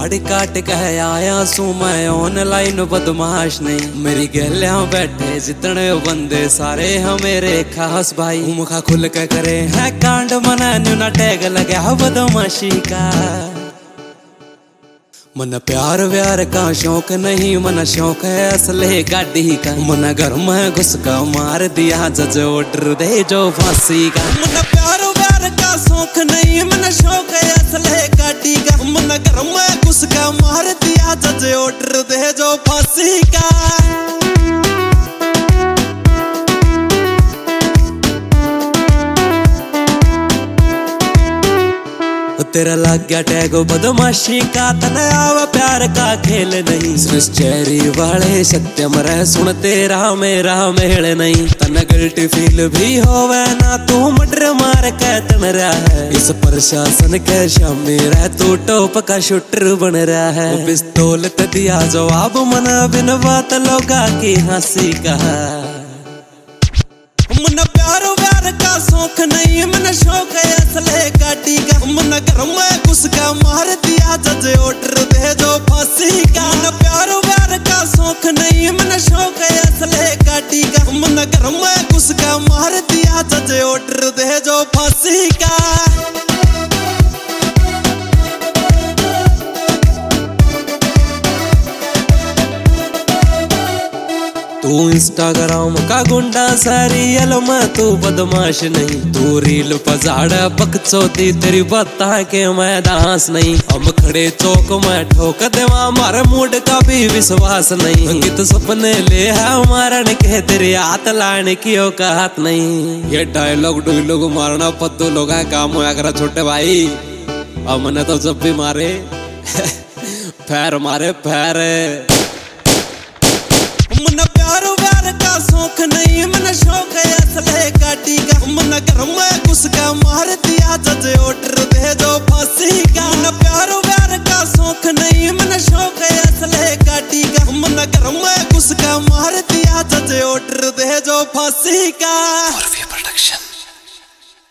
दाढ़ी काट कह आया सू मैं ऑनलाइन बदमाश नहीं। मेरी गलियां बैठे जितने बंदे सारे हैं मेरे खास भाई। मुखा खुल के करे है कांड मना न्यू ना टैग लगा बदमाशी का। मन प्यार व्यार का शौक नहीं, मन शौक है असले गाड़ी का। मन घर में घुस का मार दिया जज ऑर्डर दे जो फांसी का। मन प्यार व्यार का शौक नहीं, मन शौक है असले गाड़ी का। मन घर में घुस का मार दिया जज ऑर्डर दे जो फांसी का। तेरा लग गया टैग बदमाशी का, तने आवा प्यार का खेल नहीं। सृष्टि वाले सत्यम रह सुन तेरा मेरा मेल नहीं। तने गिल्टी फील भी होवे ना तू मर्डर मार के तन रहा है। इस प्रशासन के शामी रह तू टॉप का शूटर बन रहा है। पिस्तौल ते दिया जवाब मना बिन बात लोगा की हंसी का। मन प्यार व्यार का शौक नहीं, मन शौक है असले गाड़ी का। मन घर में घुस का मार दिया जज ऑर्डर दे जो फांसी का। मन प्यार व्यार का शौक नहीं, मन शौक है असले गाड़ी का। मन घर में घुस का मार दिया जज ऑर्डर दे जो फांसी का। तू इंस्टाग्राम का गुंडा सीरियल में तू बदमाश नहीं। तू रील पजाड़ा बकचोदी तेरी बता के मैं दास नहीं। हम खड़े चौक में ठोक देवा मारे मूड का भी विश्वास नहीं। कित सपने ले है मारन के तेरे हाथ लाने की औकात नहीं। ये डायलॉग डुयलॉग मारना पद्दू लोग काम होया करा छोटे भाई। अब मैंने तो जब भी मारे पैर मारे पैर। मन प्यार व्यार का शौक नहीं, मन शौक है असले गाड़ी का। मन घर में घुस का मार दिया जज ऑर्डर दे जो फांसी का। मन प्यार व्यार का शौक नहीं, मन शौक है असले गाड़ी का। मन घर में घुस का मार दिया जज ऑर्डर दे जो फांसी का। प्रोडक्शन।